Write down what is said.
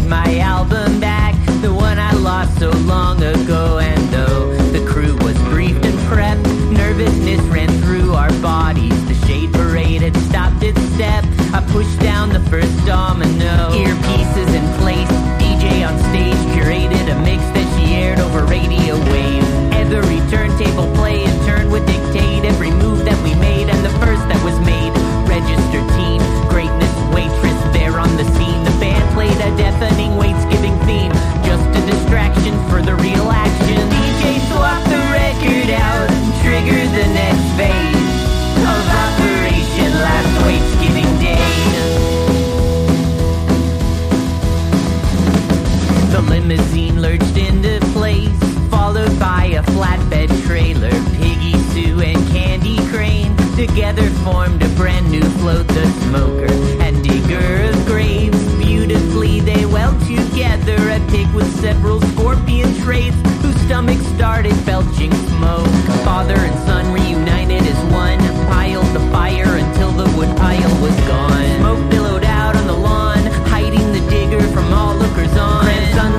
my album back, the one I lost so long ago. And though the crew was briefed and prepped, nervousness ran through our bodies. The shade parade had stopped its step. I pushed down the first domino. Earpieces in place, DJ on stage curated a mix that she aired over radio waves. Every turntable play in turn would dictate every move that we made, and the first that was made. Registered teen, greatness waitress there on the scene. The band played a deafening weights-giving theme, just a distraction for the real action. DJ swapped the record out and triggered the next phase of Operation Last Weights-Giving Day. The limousine lurched into place, followed by a flatbed trailer. Piggy Sue and Candy Crane together formed a brand new float. The smoker and digger of graves, beautifully they weld together. A pig with several scorpion traits, whose stomach started belching smoke. Father and son reunited as one.